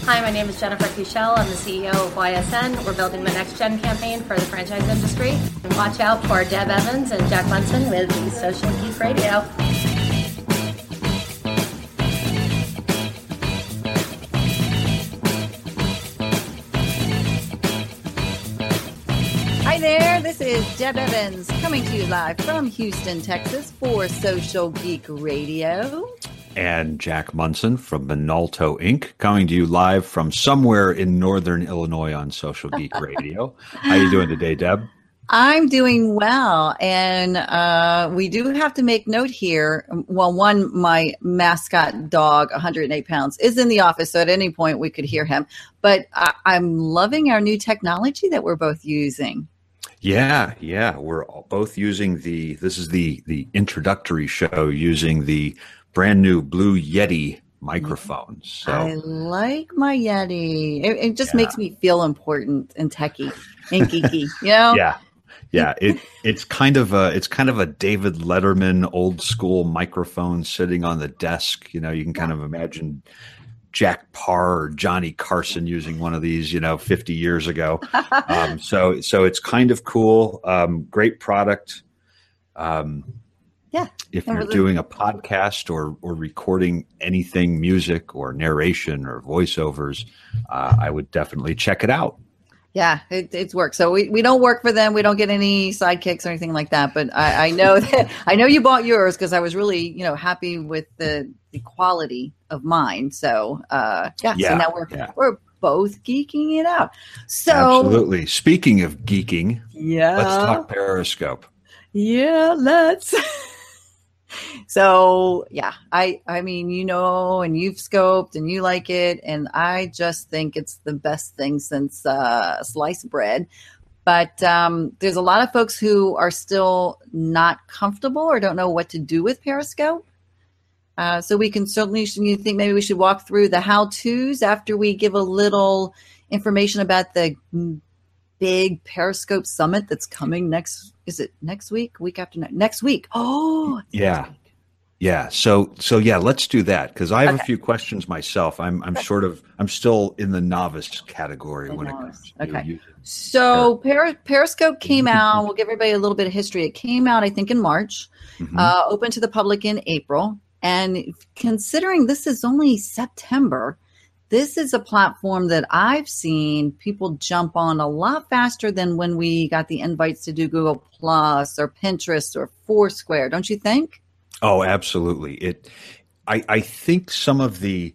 Hi, my name is Jennifer Kuchel. I'm the CEO of YSN. We're building the next gen campaign for the franchise industry. Watch out for Deb Evans and Jack Munson with the Social Geek Radio. Hi there, this is Deb Evans coming to you live from Houston, Texas for Social Geek Radio. And Jack Munson from Minolto Inc. coming to you live from somewhere in northern Illinois on Social Geek Radio. How you doing today, Deb? I'm doing well, and we do have to make note here. Well, one, my mascot dog, 108 pounds, is in the office, so at any point we could hear him. But I'm loving our new technology that we're both using. Yeah. We're both using this is the introductory show using the brand new Blue Yeti microphones. So I like my Yeti. It just makes me feel important and techie and geeky, you know? Yeah. It's kind of a David Letterman old school microphone sitting on the desk. You know, you can kind of imagine Jack Parr or Johnny Carson using one of these, 50 years ago. So it's kind of cool. Great product. If you're doing a podcast or recording anything, music or narration or voiceovers, I would definitely check it out. Yeah, it's work. So we don't work for them. We don't get any sidekicks or anything like that. But I know that I know you bought yours because I was really happy with the quality of mine. So so now we're both geeking it out. So absolutely. Speaking of geeking, let's talk Periscope. Yeah, let's. So I mean, and you've scoped and you like it, and I just think it's the best thing since sliced bread. But there's a lot of folks who are still not comfortable or don't know what to do with Periscope. So we can certainly, you think maybe we should walk through the how-tos after we give a little information about the big Periscope summit that's coming next. Is it next week? Week after next week? Oh, yeah. Yeah. So let's do that because I have a few questions myself. I'm still in the novice category when it comes to using. So Periscope came out. We'll give everybody a little bit of history. It came out, I think, in March, open to the public in April. And considering this is only September, this is a platform that I've seen people jump on a lot faster than when we got the invites to do Google Plus or Pinterest or Foursquare. Don't you think? Oh, absolutely. I think some of the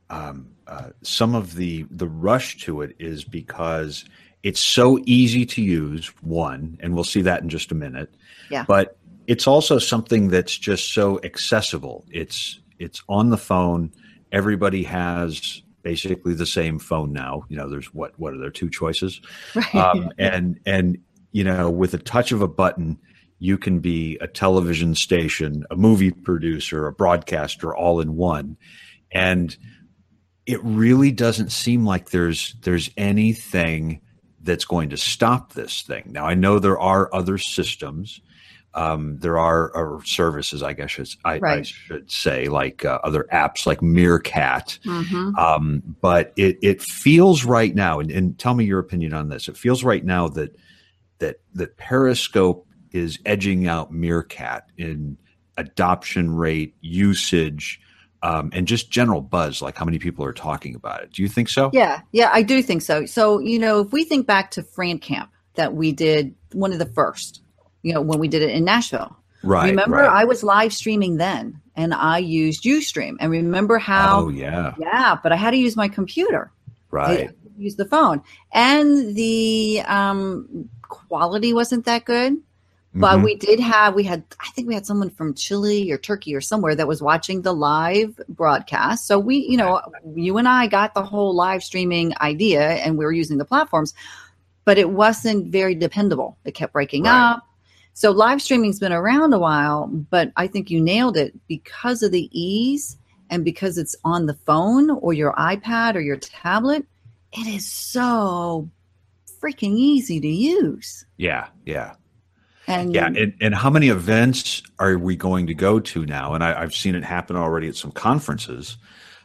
rush to it is because it's so easy to use, one, and we'll see that in just a minute. Yeah. But it's also something that's just so accessible. It's on the phone. Everybody has basically the same phone now. There's what are there, two choices? Right. And with a touch of a button, you can be a television station, a movie producer, a broadcaster, all in one. And it really doesn't seem like there's anything that's going to stop this thing. Now, I know there are other systems. There are services, I guess I should say, like other apps like Meerkat. But it feels right now, and tell me your opinion on this. It feels right now that Periscope is edging out Meerkat in adoption rate, usage, and just general buzz, like how many people are talking about it. Do you think so? Yeah, I do think so. So, if we think back to FranCamp that we did, one of the first, when we did it in Nashville. Right. Remember, I was live streaming then, and I used Ustream. And remember how? Oh, yeah. Yeah, but I had to use my computer. Right. Use the phone. And the quality wasn't that good. But we had someone from Chile or Turkey or somewhere that was watching the live broadcast. So we, you and I got the whole live streaming idea and we were using the platforms, but it wasn't very dependable. It kept breaking up. So live streaming's been around a while, but I think you nailed it because of the ease and because it's on the phone or your iPad or your tablet. It is so freaking easy to use. Yeah. And how many events are we going to go to now? And I've seen it happen already at some conferences.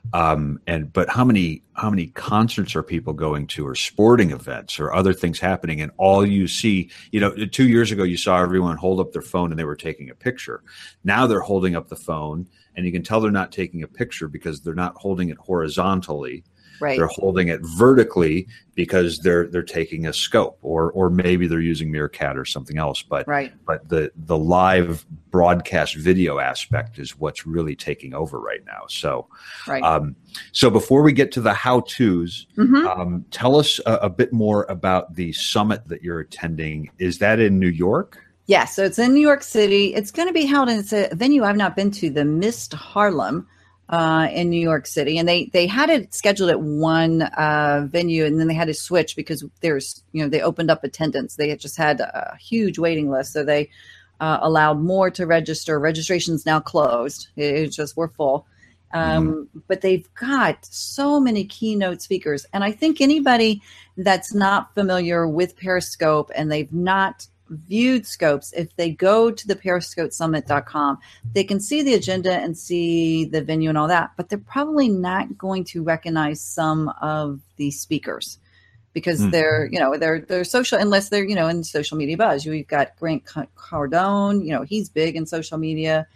But how many concerts are people going to, or sporting events, or other things happening, and all you see, 2 years ago you saw everyone hold up their phone and they were taking a picture. Now they're holding up the phone, and you can tell they're not taking a picture because they're not holding it horizontally. Right. They're holding it vertically because they're taking a scope, or maybe they're using Meerkat or something else. But the live broadcast video aspect is what's really taking over right now. So, so before we get to the how-tos, tell us a bit more about the summit that you're attending. Is that in New York? Yeah, so it's in New York City. It's going to be held in a venue I've not been to, the Mist Harlem. In New York City, and they had it scheduled at one venue, and then they had to switch because they opened up attendance. They had just had a huge waiting list, so they allowed more to register. Registration's now closed. It's just we're full, but they've got so many keynote speakers, and I think anybody that's not familiar with Periscope and they've not viewed Scopes, if they go to the periscopesummit.com, they can see the agenda and see the venue and all that, but they're probably not going to recognize some of the speakers because they're social, unless they're, in social media buzz. We've got Grant Cardone, he's big in social media.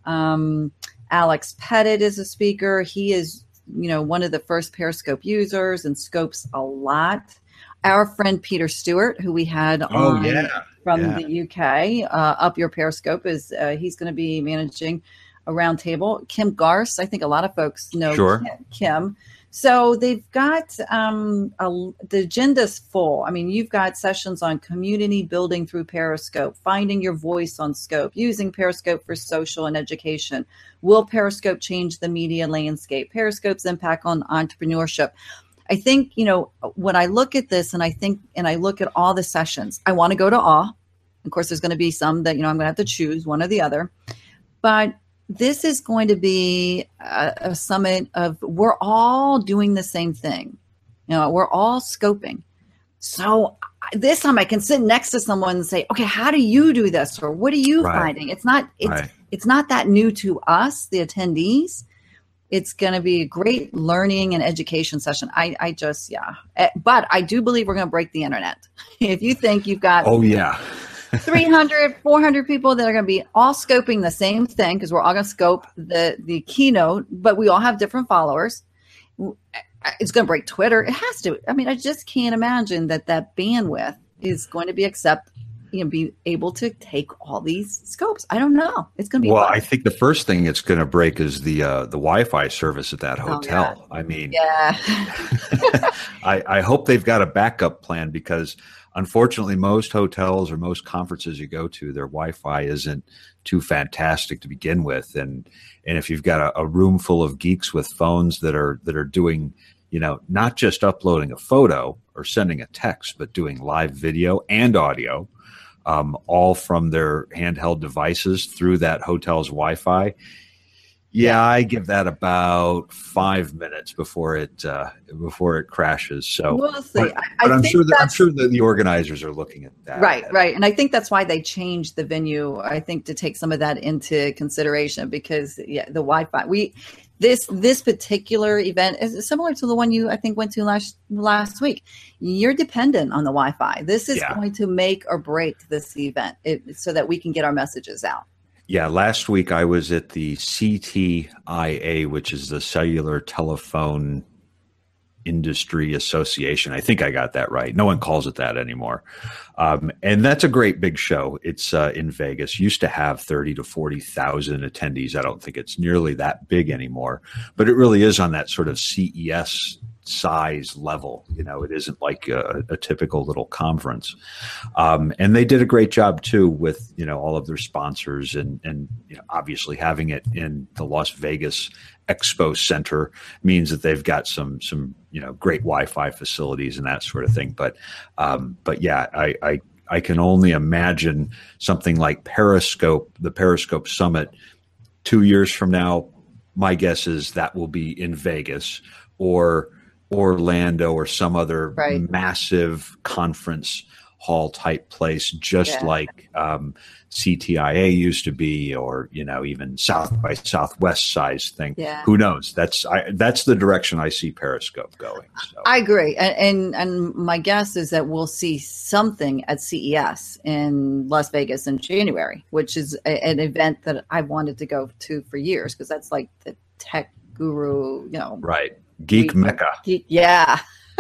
Alex Pettit is a speaker. He is, one of the first Periscope users and scopes a lot. Our friend Peter Stewart, who we had on from the UK, Up Your Periscope, is he's going to be managing a roundtable. Kim Garst, I think a lot of folks know Kim. So they've got the agenda's full. I mean, you've got sessions on community building through Periscope, finding your voice on Scope, using Periscope for social and education. Will Periscope change the media landscape? Periscope's impact on entrepreneurship. I think, when I look at this and I look at all the sessions, I want to go to all. Of course, there's going to be some that, I'm going to have to choose one or the other. But this is going to be a summit of we're all doing the same thing. We're all scoping. So this time I can sit next to someone and say, okay, how do you do this? Or what are you finding? It's not that new to us, the attendees. It's going to be a great learning and education session. But I do believe we're going to break the internet. If you think you've got 300, 400 people that are going to be all scoping the same thing, because we're all going to scope the keynote, but we all have different followers. It's going to break Twitter. It has to. I mean, I just can't imagine that bandwidth is going to be be able to take all these scopes. I don't know. It's going to be fun. I think the first thing it's going to break is the Wi-Fi service at that hotel. Oh, I mean, I hope they've got a backup plan, because unfortunately most hotels or most conferences you go to, their Wi-Fi isn't too fantastic to begin with. And if you've got a room full of geeks with phones that are doing, not just uploading a photo or sending a text, but doing live video and audio, all from their handheld devices through that hotel's Wi-Fi. I give that about 5 minutes before it crashes. So we'll see. But I'm sure that the organizers are looking at that. Right. And I think that's why they changed the venue. I think to take some of that into consideration, because the Wi-Fi. This particular event is similar to the one you, I think, went to last week. You're dependent on the Wi-Fi. This is going to make or break this event so that we can get our messages out. Yeah, last week I was at the CTIA, which is the Cellular Telephone Industry Association. I think I got that right. No one calls it that anymore. And that's a great big show. It's in Vegas. Used to have 30 to 40,000 attendees. I don't think it's nearly that big anymore, but it really is on that sort of CES size level. It isn't like a typical little conference. And they did a great job too with, all of their sponsors and obviously having it in the Las Vegas Expo Center means that they've got some great Wi-Fi facilities and that sort of thing. But yeah, I can only imagine something like Periscope, the Periscope Summit 2 years from now. My guess is that will be in Vegas or Orlando or some other massive conference hall type place, just like CTIA used to be, or even South by Southwest size thing. Yeah. Who knows? That's the direction I see Periscope going. So. I agree, and my guess is that we'll see something at CES in Las Vegas in January, which is an event that I wanted to go to for years, because that's like the tech guru, right, geek mecca. Yeah.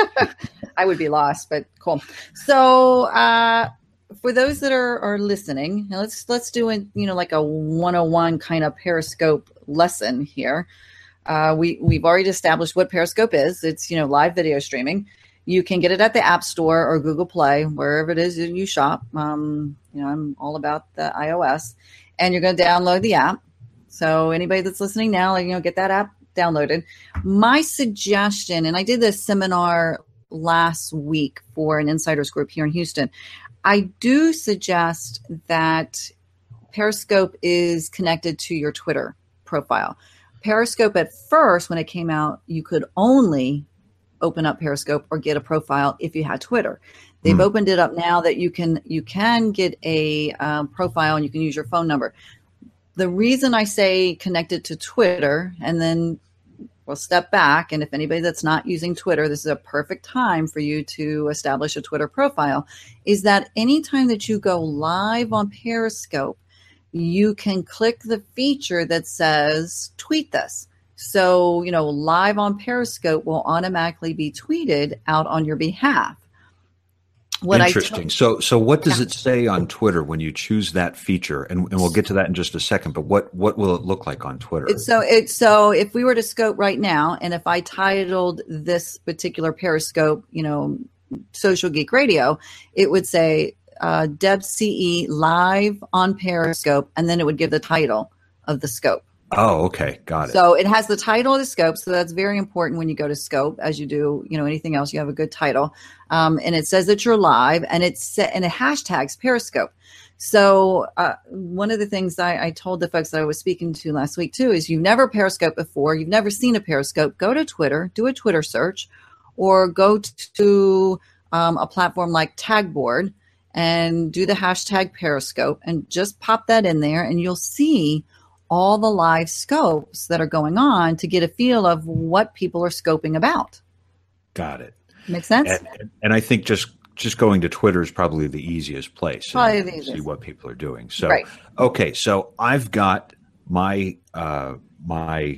I would be lost, but cool. So for those that are listening, let's do like a 101 kind of Periscope lesson here. We've already established what Periscope is. It's live video streaming. You can get it at the App Store or Google Play, wherever it is you shop. I'm all about the iOS, and you're going to download the app. So anybody that's listening now, get that app downloaded. My suggestion, and I did this seminar last week for an insiders group here in Houston, I do suggest that Periscope is connected to your Twitter profile. Periscope at first, when it came out, you could only open up Periscope or get a profile if you had Twitter. They've opened it up now that you can get a profile and you can use your phone number. The reason I say connected to Twitter, and then we'll step back, and if anybody that's not using Twitter, this is a perfect time for you to establish a Twitter profile, is that anytime that you go live on Periscope, you can click the feature that says tweet this. So, live on Periscope will automatically be tweeted out on your behalf. Interesting. So what does it say on Twitter when you choose that feature? And we'll get to that in just a second, but what will it look like on Twitter? So if we were to scope right now, and if I titled this particular Periscope, Social Geek Radio, it would say Deb CE live on Periscope, and then it would give the title of the scope. Oh, okay. Got it. So it has the title of the scope. So that's very important when you go to scope, as you do, anything else, you have a good title. And it says that you're live, and it hashtags Periscope. So one of the things I told the folks that I was speaking to last week too, is you've never Periscope before. You've never seen a Periscope. Go to Twitter, do a Twitter search, or go to a platform like Tagboard and do the hashtag Periscope and just pop that in there, and you'll see all the live scopes that are going on to get a feel of what people are scoping about. Got it. Make sense? And I think just going to Twitter is probably the easiest place to see what people are doing. So, right. Okay. So I've got my my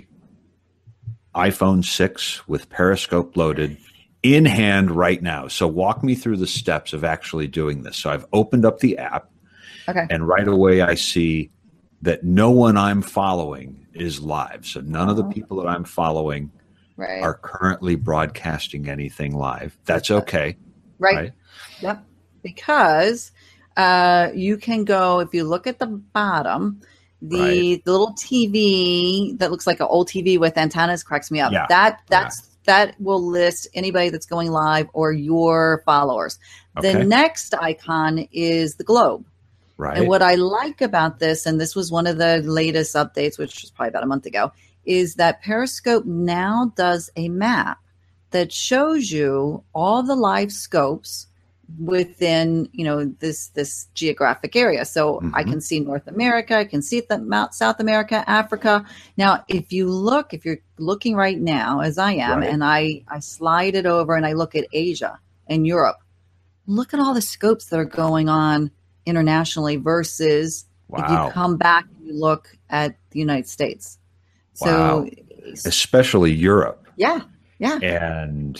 iPhone 6 with Periscope loaded in hand right now. So walk me through the steps of actually doing this. So I've opened up the app, and right away I see that no one I'm following is live. So none of the people that I'm following are currently broadcasting anything live. That's okay. Right. Yep. Because you can go, if you look at the bottom, the little TV that looks like an old TV with antennas cracks me up. Yeah. That will list anybody that's going live or your followers. Okay. The next icon is the globe. Right. And what I like about this, and this was one of the latest updates, which was probably about a month ago, is that Periscope now does a map that shows you all the live scopes within, this geographic area. So I can see North America, I can see South America, Africa. Now, if you're looking right now, as I am, and I slide it over and I look at Asia and Europe, look at all the scopes that are going on internationally versus if you come back and you look at the United States. So especially Europe. Yeah. And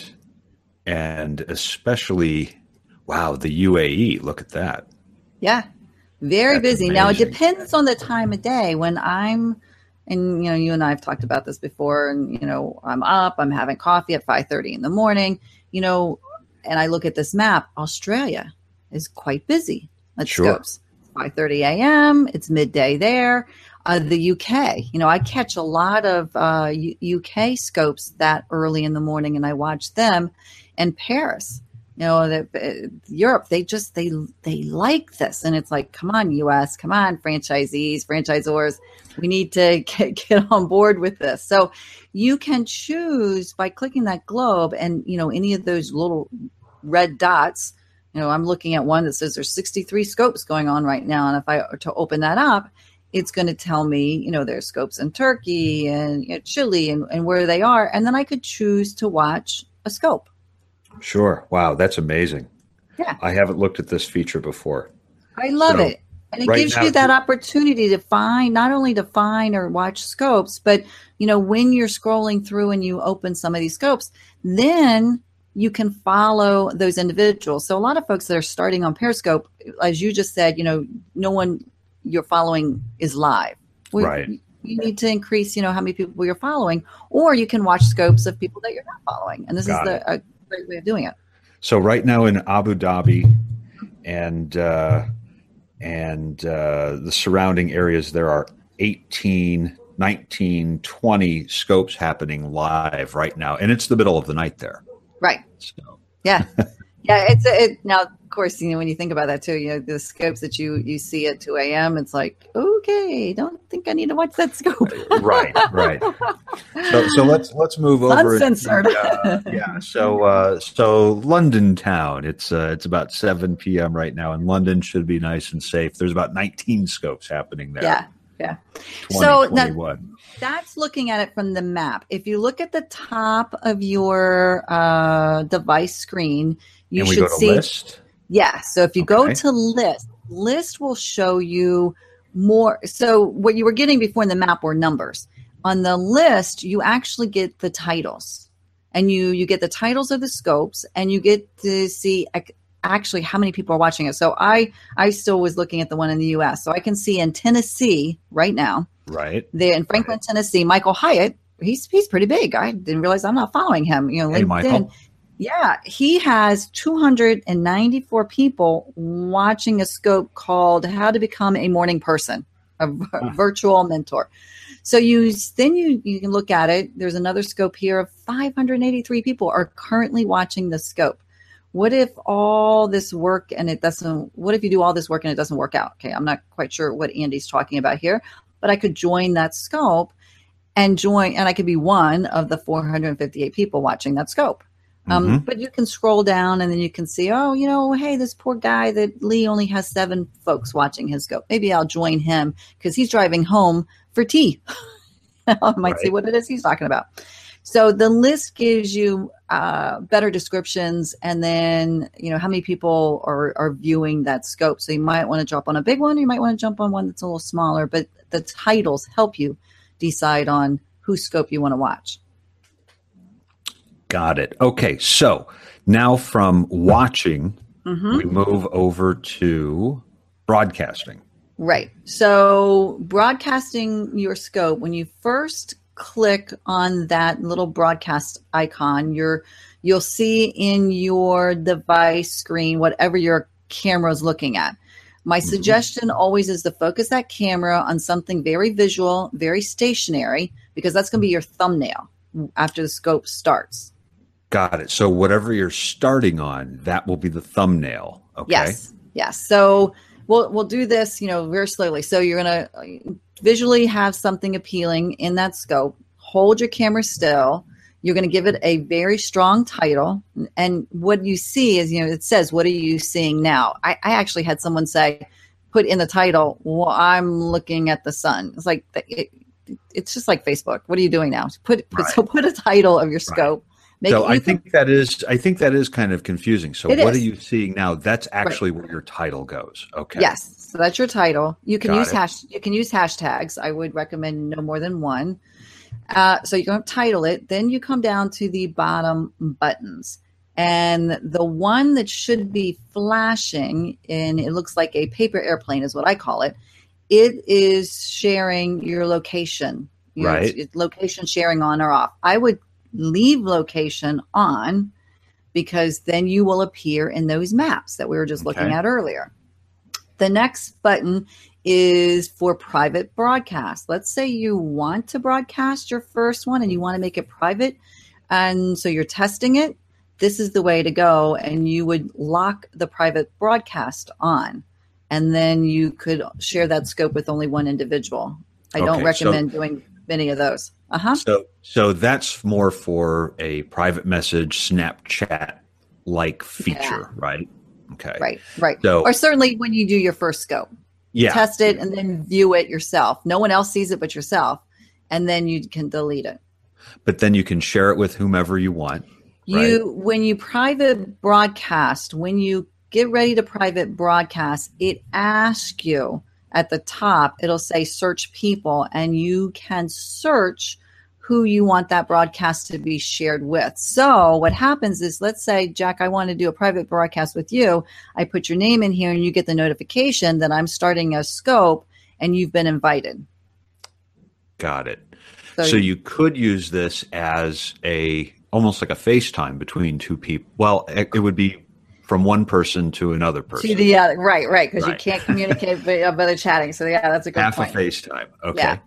especially the UAE, look at that. Yeah. Very busy. Amazing. Now it depends on the time of day when and you and I have talked about this before, and I'm up, I'm having coffee at 5:30 in the morning, and I look at this map, Australia is quite busy. Scopes. 5:30 a.m. It's midday there. The UK, I catch a lot of UK scopes that early in the morning, and I watch them. And Paris, Europe, they like this, and it's like, come on, US, come on, franchisors, we need to get on board with this. So you can choose by clicking that globe, and any of those little red dots I'm looking at one that says there's 63 scopes going on right now. And if I were to open that up, it's going to tell me, there's scopes in Turkey and Chile and where they are. And then I could choose to watch a scope. Sure. Wow. That's amazing. Yeah. I haven't looked at this feature before. I love it. And it gives you that opportunity to not only to find or watch scopes, but, when you're scrolling through and you open some of these scopes, then you can follow those individuals. So a lot of folks that are starting on Periscope, as you just said, no one you're following is live. Right. You need to increase, how many people you're following, or you can watch scopes of people that you're not following. And this is a great way of doing it. So right now in Abu Dhabi and the surrounding areas, there are 18, 19, 20 scopes happening live right now. And it's the middle of the night there. Right. So. Yeah. Yeah. Now, of course, when you think about that too, the scopes that you see at 2 a.m., it's like, okay, don't think I need to watch that scope. Right. So let's move over. Uncensored. So London town. It's about 7 p.m. right now, and London should be nice and safe. There's about 19 scopes happening there. Yeah. 20, so now, 21. that's looking at it from the map. If you look at the top of your device screen, you should go to see list. Yeah. So if you go to list will show you more. So what you were getting before in the map were numbers. On the list, you actually get the titles, and you get the titles of the scopes, and you get to see actually how many people are watching it. So I still was looking at the one in the U.S. So I can see in Tennessee right now. Right. There in Franklin, Tennessee, Michael Hyatt, he's pretty big. I didn't realize I'm not following him. Hey, LinkedIn. Michael. Yeah, he has 294 people watching a scope called "How to Become a Morning Person," a virtual mentor. So you can look at it. There's another scope here of 583 people are currently watching the scope. What if all this work and it doesn't? What if you do all this work and it doesn't work out? Okay, I'm not quite sure what Andy's talking about here, but I could join that scope and I could be one of the 458 people watching that scope. But you can scroll down and then you can see, hey, this poor guy that Lee only has 7 folks watching his scope. Maybe I'll join him because he's driving home for tea. I might see what it is he's talking about. So the list gives you better descriptions and then, how many people are viewing that scope. So you might want to jump on a big one. You might want to jump on one that's a little smaller, but the titles help you decide on whose scope you want to watch. Got it. Okay, so now from watching, we move over to broadcasting. Right. So broadcasting your scope, when you first click on that little broadcast icon, you'll see in your device screen whatever your camera is looking at. My suggestion always is to focus that camera on something very visual, very stationary, because that's going to be your thumbnail after the scope starts. Got it. So whatever you're starting on, that will be the thumbnail. Okay. Yes. So we'll do this, very slowly. So you're going to visually have something appealing in that scope. Hold your camera still. You're going to give it a very strong title. And what you see is, it says, what are you seeing now? I actually had someone say, put in the title, well, I'm looking at the sun. It's like, it's just like Facebook. What are you doing now? Put a title of your scope. I think that is kind of confusing. So what are you seeing now? That's actually where your title goes. Okay. Yes. So that's your title. You can use hashtags. I would recommend no more than one. So you're going to title it. Then you come down to the bottom buttons. And the one that should be flashing, and it looks like a paper airplane is what I call it. It is sharing your location. It's location sharing on or off. I would leave location on because then you will appear in those maps that we were just looking at earlier. The next button is for private broadcast. Let's say you want to broadcast your first one and you want to make it private. And so you're testing it. This is the way to go. And you would lock the private broadcast on. And then you could share that scope with only one individual. I don't recommend doing many of those. So that's more for a private message Snapchat like feature, right? Okay. Right. So, or certainly when you do your first scope, test it and then view it yourself. No one else sees it but yourself, and then you can delete it. But then you can share it with whomever you want. Right? When you private broadcast, when you get ready to private broadcast, it asks you at the top, it'll say search people, and you can search who you want that broadcast to be shared with. So what happens is, let's say, Jack, I want to do a private broadcast with you. I put your name in here and you get the notification that I'm starting a scope and you've been invited. Got it. So you could use this as almost like a FaceTime between two people. Well, it would be from one person to another person. To the other, right, because you can't communicate by the chatting. So yeah, that's a good point. Half a FaceTime. Okay. Yeah.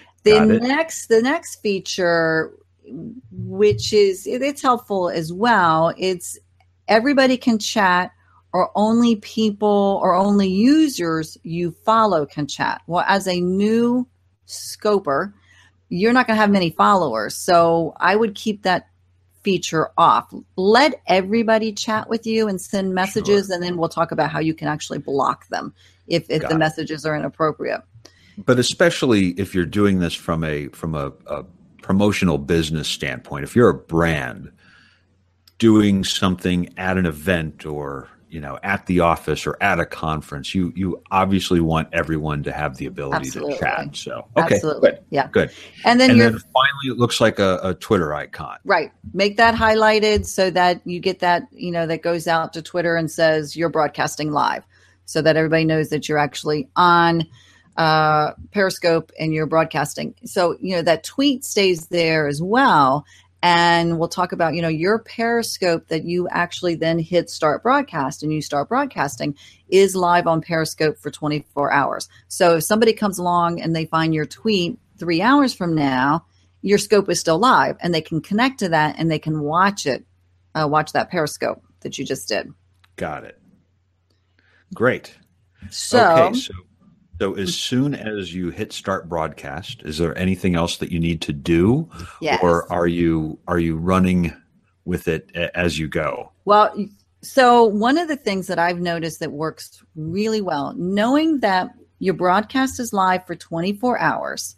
The next feature, which is it's helpful as well, it's everybody can chat, or only people or only users you follow can chat. Well, as a new scoper, you're not going to have many followers, so I would keep that feature off. Let everybody chat with you and send messages, and then we'll talk about how you can actually block them if the messages are inappropriate. But especially if you're doing this from a promotional business standpoint, if you're a brand doing something at an event or at the office or at a conference, you obviously want everyone to have the ability to chat. So absolutely. Good. And then finally it looks like a Twitter icon. Right. Make that highlighted so that you get that, that goes out to Twitter and says you're broadcasting live, so that everybody knows that you're actually on Periscope and you're broadcasting. So, that tweet stays there as well. And we'll talk about, your Periscope that you actually then hit start broadcast and you start broadcasting is live on Periscope for 24 hours. So if somebody comes along and they find your tweet 3 hours from now, your scope is still live and they can connect to that and they can watch it, watch that Periscope that you just did. Got it. Great. So as soon as you hit start broadcast, is there anything else that you need to do? Yes. Or are you running with it as you go? Well, so one of the things that I've noticed that works really well, knowing that your broadcast is live for 24 hours,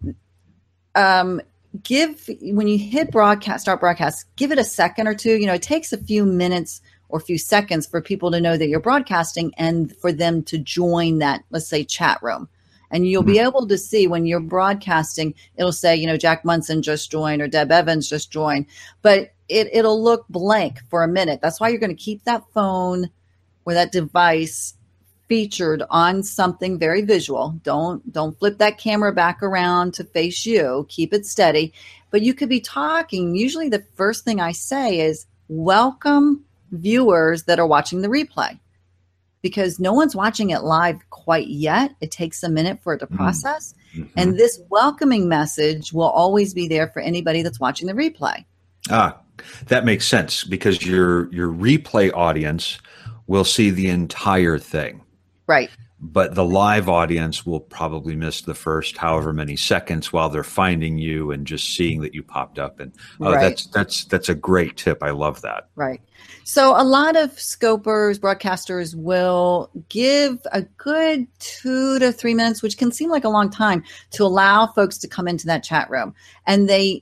when you hit start broadcast, give it a second or two. It takes a few minutes or a few seconds for people to know that you're broadcasting and for them to join that, let's say, chat room. And you'll be able to see when you're broadcasting, it'll say, Jack Munson just joined or Deb Evans just joined, but it'll look blank for a minute. That's why you're going to keep that phone or that device featured on something very visual. Don't flip that camera back around to face you. Keep it steady. But you could be talking. Usually the first thing I say is, welcome viewers that are watching the replay, because no one's watching it live quite yet. It takes a minute for it to process. Mm-hmm. And this welcoming message will always be there for anybody that's watching the replay. That makes sense, because your replay audience will see the entire thing. Right. But the live audience will probably miss the first however many seconds while they're finding you and just seeing that you popped up. And that's a great tip. I love that. Right. So a lot of scopers, broadcasters will give a good 2 to 3 minutes, which can seem like a long time, to allow folks to come into that chat room, and they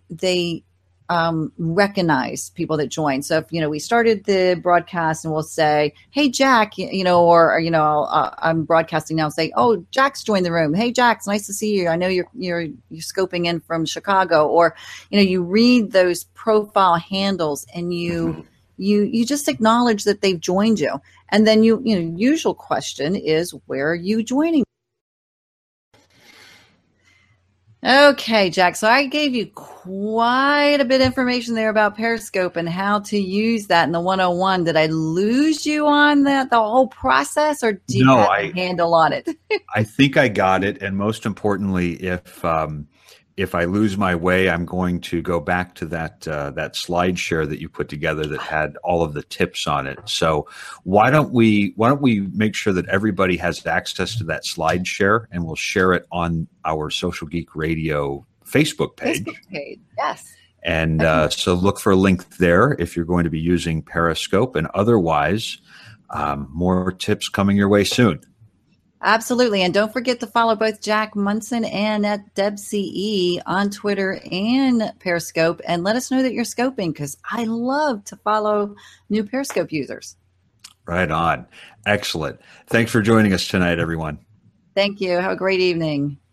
recognize people that join. So if, we started the broadcast and we'll say, hey, Jack, I'm broadcasting now, say, oh, Jack's joined the room. Hey, Jack, it's nice to see you. I know you're scoping in from Chicago. Or, you read those profile handles and you just acknowledge that they've joined you. And then usual question is, where are you joining? Okay, Jack. So I gave you quite a bit of information there about Periscope and how to use that in the 101. Did I lose you on that, the whole process, or do you have a handle on it? I think I got it. And most importantly, if I lose my way, I'm going to go back to that slide share that you put together that had all of the tips on it. So why don't we make sure that everybody has access to that slide share, and we'll share it on our Social Geek Radio Facebook page. Yes. And so look for a link there if you're going to be using Periscope, and otherwise, more tips coming your way soon. Absolutely. And don't forget to follow both Jack Munson and at DebCE on Twitter and Periscope. And let us know that you're scoping, because I love to follow new Periscope users. Right on. Excellent. Thanks for joining us tonight, everyone. Thank you. Have a great evening.